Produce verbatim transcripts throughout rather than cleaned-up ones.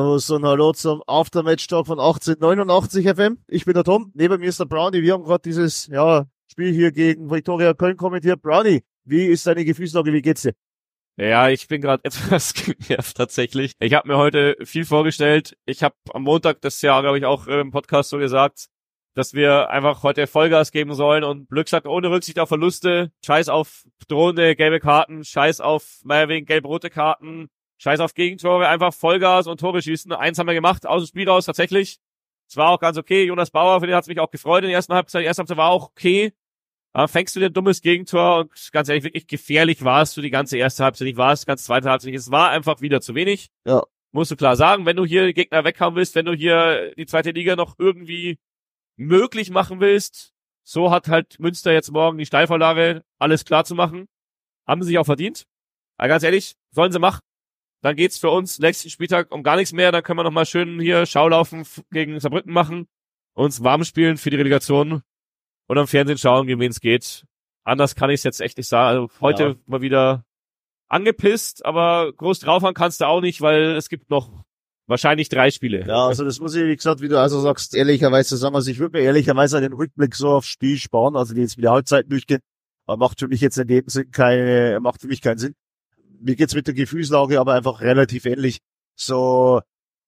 Servus und hallo zum Aftermatch-Talk von achtzehnhundertneunundachtzig F M. Ich bin der Tom, neben mir ist der Brownie. Wir haben gerade dieses ja, Spiel hier gegen Viktoria Köln kommentiert. Brownie, wie ist deine Gefühlslage, wie geht's dir? Ja, ich bin gerade etwas genervt tatsächlich. Ich habe mir heute viel vorgestellt. Ich habe am Montag das Jahr, glaube ich, auch im Podcast so gesagt, dass wir einfach heute Vollgas geben sollen und Glück sagt, ohne Rücksicht auf Verluste, scheiß auf drohende gelbe Karten, scheiß auf meinetwegen gelb-rote Karten, scheiß auf Gegentore, einfach Vollgas und Tore schießen. Eins haben wir gemacht, aus dem Spiel raus tatsächlich. Es war auch ganz okay. Jonas Bauer, für den hat es mich auch gefreut in der ersten Halbzeit. Die erste Halbzeit war auch okay. Aber fängst du dir ein dummes Gegentor und ganz ehrlich, wirklich gefährlich warst du die ganze erste Halbzeit nicht, warst die ganze zweite Halbzeit nicht. Es war einfach wieder zu wenig. Ja. Musst du klar sagen, wenn du hier die Gegner weghauen willst, wenn du hier die zweite Liga noch irgendwie möglich machen willst, so hat halt Münster jetzt morgen die Steilvorlage, alles klar zu machen. Haben sie sich auch verdient. Aber ganz ehrlich, sollen sie machen. Dann geht's für uns nächsten Spieltag um gar nichts mehr. Dann können wir nochmal schön hier Schaulaufen gegen Saarbrücken machen, uns warm spielen für die Relegation und am Fernsehen schauen, gegen wen es geht. Anders kann ich es jetzt echt nicht sagen. Also heute ja. Mal wieder angepisst, aber groß draufhauen kannst du auch nicht, weil es gibt noch wahrscheinlich drei Spiele. Ja, also das muss ich, wie gesagt, wie du also sagst, ehrlicherweise sagen, also ich würde mir ehrlicherweise den Rückblick so aufs Spiel sparen, also die jetzt wieder Halbzeiten durchgehen, aber macht für mich jetzt in dem Sinn keine, macht für mich keinen Sinn. Mir geht's mit der Gefühlslage aber einfach relativ ähnlich. So,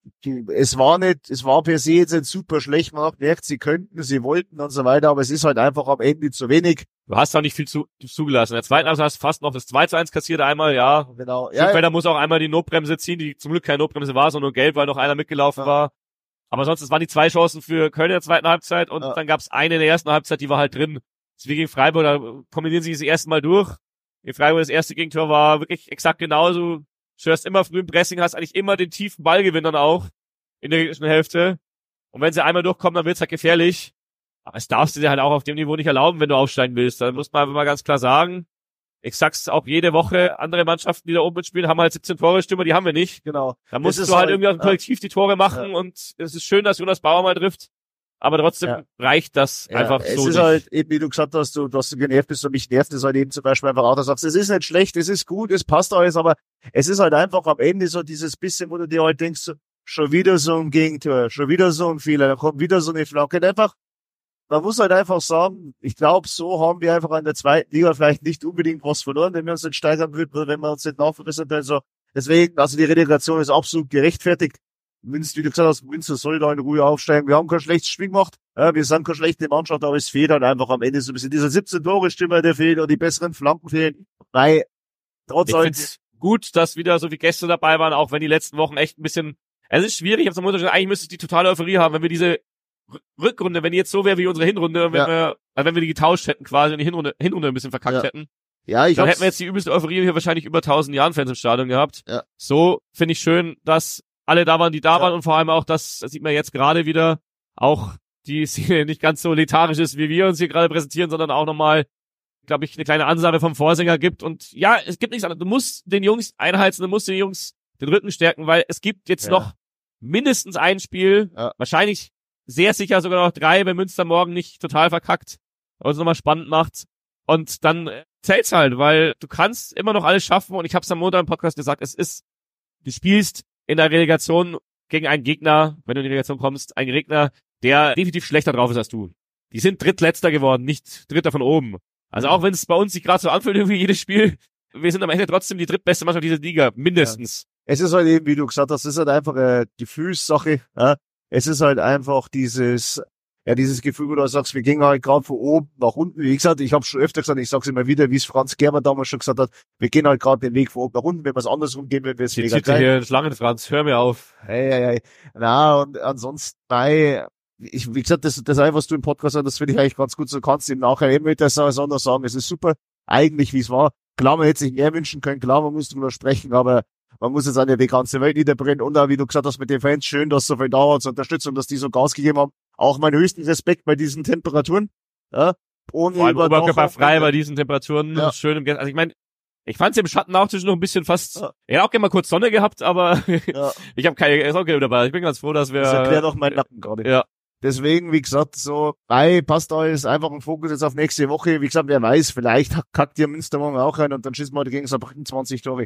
es war nicht, es war per se jetzt nicht super schlecht, man hat gemerkt, sie könnten, sie wollten und so weiter, aber es ist halt einfach am Ende zu wenig. Du hast auch nicht viel zu, zugelassen. In der zweiten Halbzeit hast du fast noch das zwei zu eins kassiert einmal, ja. Genau. Ja, Schickfelder muss auch einmal die Notbremse ziehen, die zum Glück keine Notbremse war, sondern nur gelb, weil noch einer mitgelaufen ja. war. Aber sonst, es waren die zwei Chancen für Köln in der zweiten Halbzeit und ja. dann gab es eine in der ersten Halbzeit, die war halt drin. Das ist wie gegen Freiburg, da kombinieren sie das erste Mal durch. In Freiburg das erste Gegentor war wirklich exakt genauso. Du störst immer früh im Pressing, hast eigentlich immer den tiefen Ballgewinn dann auch in der gegnerischen Hälfte. Und wenn sie einmal durchkommen, dann wird's halt gefährlich. Aber es darfst du dir halt auch auf dem Niveau nicht erlauben, wenn du aufsteigen willst. Da muss man einfach mal ganz klar sagen. Ich sag's auch jede Woche, andere Mannschaften, die da oben mitspielen, haben halt siebzehn Tore-Stürmer, die haben wir nicht. Genau. Da musst du halt, halt irgendwie aus dem Kollektiv die Tore machen ja. und es ist schön, dass Jonas Bauer mal trifft. Aber trotzdem ja. reicht das ja, einfach es so Es ist nicht. halt, eben wie du gesagt hast, du, dass du genervt bist und mich nervt es halt eben zum Beispiel einfach auch, dass du sagst, es ist nicht schlecht, es ist gut, es passt alles, aber es ist halt einfach am Ende so dieses bisschen, wo du dir halt denkst, so, schon wieder so ein Gegentor, schon wieder so ein Fehler, da kommt wieder so eine Flanke. Einfach, man muss halt einfach sagen, ich glaube, so haben wir einfach in der zweiten Liga vielleicht nicht unbedingt was verloren, wenn wir uns nicht steigern würden, wenn wir uns nicht nachverbessern. Also deswegen, also die Relegation ist absolut gerechtfertigt. Münster, wie du gesagt hast, Münster soll da in Ruhe aufsteigen. Wir haben kein schlechtes Spiel gemacht, ja, wir sind keine schlechte Mannschaft, aber es fehlt halt einfach am Ende so ein bisschen dieser siebzehn Tore Stimme, der fehlt und die besseren Flanken fehlen. Weil trotz ich find's gut, dass wieder so wie Gäste dabei waren, auch wenn die letzten Wochen echt ein bisschen. Es ist schwierig, ich hab's am Montag gesagt, eigentlich müsste es die totale Euphorie haben, wenn wir diese Rückrunde, wenn die jetzt so wäre wie unsere Hinrunde, wenn ja. wir, also wenn wir die getauscht hätten quasi und die Hinrunde, Hinrunde ein bisschen verkackt ja. hätten. Ja, ich dann hab's. hätten wir jetzt die übelste Euphorie hier wahrscheinlich über tausend Jahren Fans im Stadion gehabt. Ja. So finde ich schön, dass alle da waren, die da ja. waren und vor allem auch, das, das sieht man jetzt gerade wieder, auch die Szene nicht ganz so lethargisch ist, wie wir uns hier gerade präsentieren, sondern auch nochmal, glaube ich, eine kleine Ansage vom Vorsänger gibt. Und ja, es gibt nichts anderes. Du musst den Jungs einheizen, du musst den Jungs den Rücken stärken, weil es gibt jetzt ja. noch mindestens ein Spiel, ja. wahrscheinlich sehr sicher sogar noch drei, wenn Münster morgen nicht total verkackt und es nochmal spannend macht. Und dann zählt's halt, weil du kannst immer noch alles schaffen und ich habe es am Montag im Podcast gesagt, es ist, du spielst in der Relegation gegen einen Gegner, wenn du in die Relegation kommst, einen Gegner, der definitiv schlechter drauf ist als du. Die sind Drittletzter geworden, nicht Dritter von oben. Also auch wenn es bei uns sich gerade so anfühlt, irgendwie jedes Spiel, wir sind am Ende trotzdem die drittbeste Mannschaft dieser Liga, mindestens. Ja. Es ist halt eben, wie du gesagt hast, es ist halt einfach eine Gefühlssache. Ja? Es ist halt einfach dieses, ja, dieses Gefühl, wo du sagst, wir gehen halt gerade von oben nach unten. Wie gesagt, ich habe schon öfter gesagt, ich sag's immer wieder, wie es Franz Gerber damals schon gesagt hat, wir gehen halt gerade den Weg von oben nach unten. Wenn wir es andersrum gehen, wenn wir es mega geil. Hier Schlangen, Franz, hör mir auf. Hey, hey, hey. Na, und ansonsten, nein, ich, wie gesagt, das, das eine, was du im Podcast hast, das finde ich eigentlich ganz gut. So kannst du im Nachhinein eben mit das anders sagen. Es ist super, eigentlich, wie es war. Klar, man hätte sich mehr wünschen können, klar, man muss drüber sprechen, aber man muss jetzt auch nicht die ganze Welt niederbrennen. Und auch, wie du gesagt hast, mit den Fans, schön, dass so viel da war zur Unterstützung, dass die so Gas gegeben haben. Auch meinen höchsten Respekt bei diesen Temperaturen. Ja, ohne vor allem oberkörperfrei bei diesen Temperaturen. Ja. Schön im, also ich meine, ich fand's im Schatten auch zwischen noch ein bisschen fast, ja. Ich hätte auch gerne mal kurz Sonne gehabt, aber ja. Ich habe keine ist auch okay dabei. Ich bin ganz froh, dass wir... Das erklärt auch meinen Nacken gerade. Ja. Deswegen, wie gesagt, so, bei passt alles, einfach ein Fokus jetzt auf nächste Woche. Wie gesagt, wer weiß, vielleicht kackt ihr Münster morgen auch rein und dann schießen wir gegen Saarbrücken zwanzig Tore.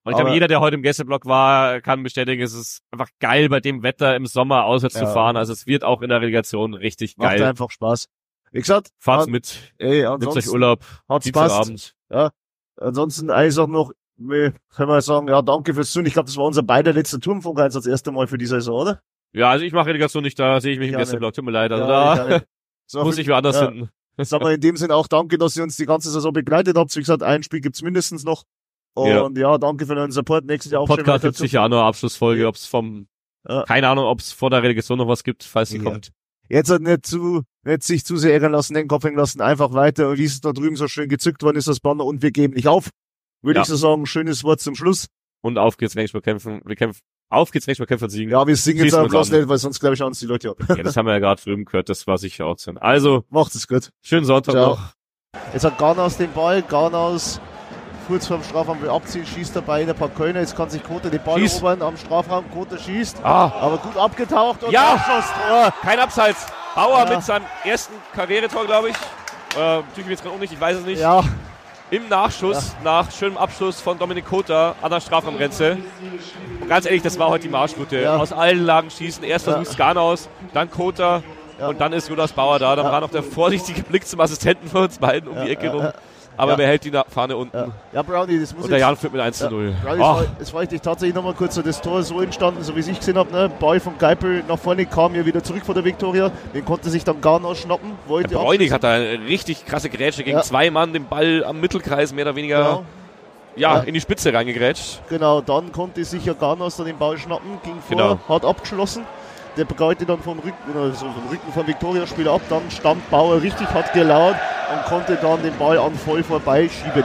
Und ich glaube, jeder, der heute im Gästeblock war, kann bestätigen, es ist einfach geil, bei dem Wetter im Sommer auswärts ja. zu fahren. Also es wird auch in der Relegation richtig Macht geil. Macht einfach Spaß. Wie gesagt, fahrt mit, ey, nehmt euch Urlaub, hat's passt. Ja. Ansonsten einfach noch, können wir sagen, ja, danke fürs Tun. Ich glaube, das war unser beider letzter Turmfunk-Einsatz das erste Mal für die Saison, oder? Ja, also ich mache Relegation nicht, da sehe ich mich im Gästeblock. Tut mir leid, also ja, da so muss ich woanders ja. finden. Sagen wir in dem Sinne auch danke, dass ihr uns die ganze Saison begleitet habt. Wie gesagt, ein Spiel gibt's mindestens noch. Und ja, ja danke für euren Support. Nächstes Jahr auch schon Podcast gibt sicher auch noch eine Abschlussfolge, ob es vom, ja. keine Ahnung, ob es vor der Relegation noch was gibt, falls sie ja. kommt. Jetzt hat nicht zu, nicht sich zu sehr ärgern lassen, den Kopf hängen lassen, einfach weiter. Und wie es da drüben so schön gezückt worden ist, das Banner, und wir geben nicht auf. Würde ja. ich so sagen, schönes Wort zum Schluss. Und auf geht's, Rechtsburg kämpfen, wir kämpfen, auf geht's, Rechtsburg kämpfen und siegen. Ja, wir singen jetzt auch bloß nicht, weil sonst glaube ich uns die Leute ja. Ja, das haben wir ja gerade drüben gehört, das war sicher auch so. Also, macht es gut. Schönen Sonntag Ciao. noch. Jetzt hat Garnaus den Ball, Garnaus kurz vorm Strafraum will abziehen, schießt dabei in ein paar Kölner, jetzt kann sich Kota den Ball Schieß. erobern am Strafraum, Kota schießt, ah. aber gut abgetaucht und ja. Abschlusstor. Kein Abseits. Bauer ja. mit seinem ersten Karrieretor, glaube ich. Äh, tue ich mir jetzt gerade auch nicht, ich weiß es nicht. Ja. Im Nachschuss, ja. nach schönem Abschluss von Dominik Kota an der Strafraumgrenze. Und ganz ehrlich, das war heute die Marschroute. Ja. Aus allen Lagen schießen. Erst versucht ja. Garnaus, dann Kota ja. und dann ist Jonas Bauer da. Dann ja. war noch der vorsichtige Blick zum Assistenten von uns beiden um ja. die Ecke rum. Ja. Aber ja. wer hält die Fahne unten? Ja, ja Brownie, das muss Und der Jan führt mit eins zu null. Ja, Brownie, oh. es war richtig tatsächlich nochmal kurz so das Tor so entstanden, so wie ich gesehen habe. Ne? Ball von Geipel nach vorne, kam ja wieder zurück von der Viktoria. Den konnte sich dann Garnaus schnappen. Wollte der Bräunig hat da eine richtig krasse Grätsche gegen ja. zwei Mann, den Ball am Mittelkreis mehr oder weniger genau. ja, ja. in die Spitze reingegrätscht. Genau, dann konnte sich ja Garnaus dann den Ball schnappen, ging vor, genau. hat abgeschlossen. Der begleitet dann vom Rücken, also vom Rücken vom Viktoria-Spieler ab, dann stand Bauer richtig, hat gelauert und konnte dann den Ball an voll vorbeischieben.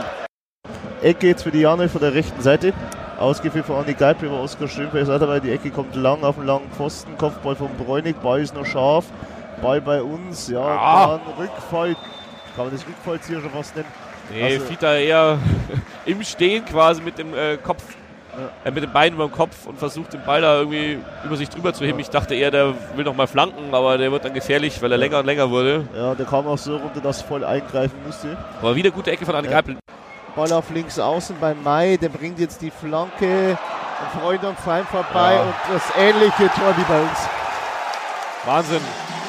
Ecke jetzt für die Jane von der rechten Seite. Ausgeführt von Andi Geipel über Oskar Strömfeld. Dabei die Ecke kommt lang auf den langen Pfosten. Kopfball von Bräunig. Ball ist noch scharf. Ball bei uns. Ja, ah. dann Rückfall. Kann man das Rückfall hier schon fast nennen? Nee, also, Fita eher im Stehen quasi mit dem äh, Kopf. Ja. Äh, mit den Beinen über dem Kopf und versucht den Ball da irgendwie über sich drüber zu heben. Ja. Ich dachte eher, der will noch mal flanken, aber der wird dann gefährlich, weil er ja. länger und länger wurde. Ja, der kam auch so runter, dass voll eingreifen musste. Aber wieder gute Ecke von Andi ja. Geipel. Ball auf links außen bei Mai, der bringt jetzt die Flanke und Freund und Feind vorbei ja. und das ähnliche Tor wie bei uns. Wahnsinn.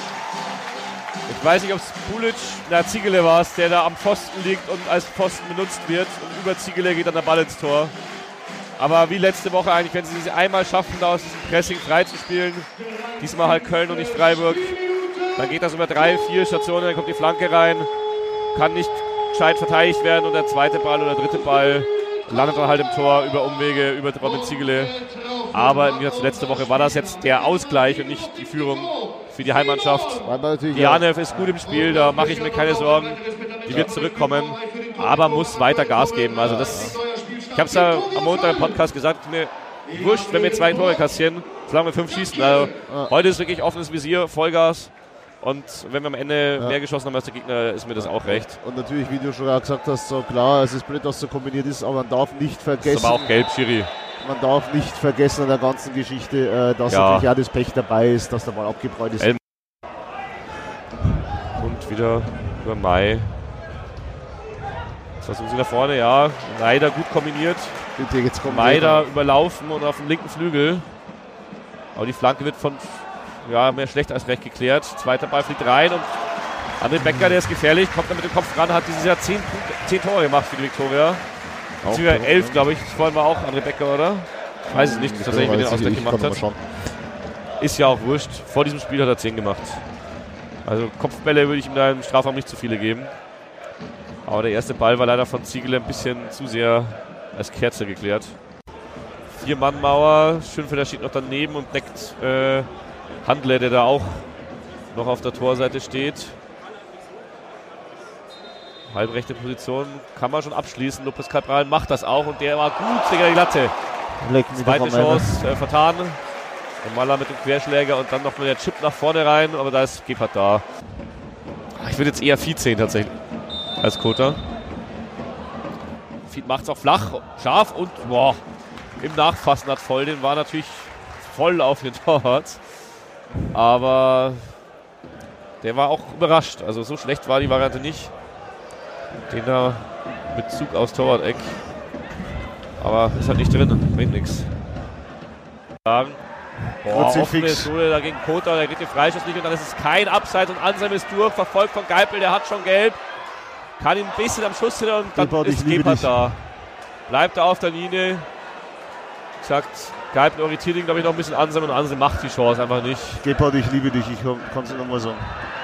Ich weiß nicht, ob es Pulic, na Ziegele war es, der da am Pfosten liegt und als Pfosten benutzt wird und über Ziegele geht dann der Ball ins Tor. Aber wie letzte Woche eigentlich, wenn sie es einmal schaffen, da aus diesem Pressing frei zu spielen, diesmal halt Köln und nicht Freiburg, dann geht das über drei, vier Stationen, dann kommt die Flanke rein, kann nicht gescheit verteidigt werden und der zweite Ball oder der dritte Ball landet dann halt im Tor über Umwege, über Robin Ziegele. Aber wie gesagt, letzte Woche war das jetzt der Ausgleich und nicht die Führung für die Heimmannschaft. Die Janev ist gut im Spiel, da mache ich mir keine Sorgen. Die wird zurückkommen, aber muss weiter Gas geben. Also das... Ich habe es ja am Montag im Podcast gesagt, mir wurscht, wenn wir zwei Tore kassieren, solange wir fünf schießen. Also ja. heute ist wirklich offenes Visier, Vollgas. Und wenn wir am Ende ja. mehr geschossen haben als der Gegner, ist mir das auch recht. Und natürlich, wie du schon gesagt hast, so klar, es ist blöd, dass so kombiniert ist, aber man darf nicht vergessen... Das ist aber auch gelb, Schiri. Man darf nicht vergessen an der ganzen Geschichte, dass ja. natürlich auch das Pech dabei ist, dass der Ball abgebräut ist. Und wieder über Mai. Versuchen sie nach vorne, ja. Leider gut kombiniert. Leider überlaufen und auf dem linken Flügel. Aber die Flanke wird von ja, mehr schlecht als recht geklärt. Zweiter Ball fliegt rein und André Becker, der ist gefährlich, kommt dann mit dem Kopf ran, hat dieses Jahr zehn, zehn Tore gemacht für die Viktoria. Beziehungsweise elf, glaube ich. Vorhin war auch André Becker, oder? Ich weiß es nicht, ich tatsächlich, wer den Ausgleich gemacht hat. Ist ja auch wurscht. Vor diesem Spiel hat er zehn gemacht. Also Kopfbälle würde ich ihm da im Strafraum nicht zu viele geben. Aber der erste Ball war leider von Ziegele ein bisschen zu sehr als Kerze geklärt. Vier-Mann-Mauer, Schönfelder steht noch daneben und deckt äh, Handler, der da auch noch auf der Torseite steht. Halbrechte Position, kann man schon abschließen. Lopez Cabral macht das auch und der war gut gegen die Latte. Zweite Chance äh, vertan. Und Maler mit dem Querschläger und dann noch mal der Chip nach vorne rein, aber da ist Gebhardt da. Ich würde jetzt eher Fied sehen tatsächlich als Kota. Fied macht es auch flach, scharf und boah, im Nachfassen hat voll, den war natürlich voll auf den Torwart. Aber der war auch überrascht, also so schlecht war die Variante nicht. Den da mit Zug aus Torwart-Eck. Aber ist halt nicht drin, bringt nichts. Sagen. Boah, offenes Duell da gegen Kota, der kriegt den Freistoß nicht und dann ist es kein Abseits und Anselm ist durch, verfolgt von Geipel, der hat schon gelb. Kann ihn ein bisschen am Schuss hindern und dann Gebhardt, ist Gebhardt da. Bleibt er auf der Linie. Sagt, Geipel irritiert ihn, glaube ich, noch ein bisschen Anselm und Anselm macht die Chance einfach nicht. Gebhardt, ich liebe dich, ich kann es nicht nochmal sagen.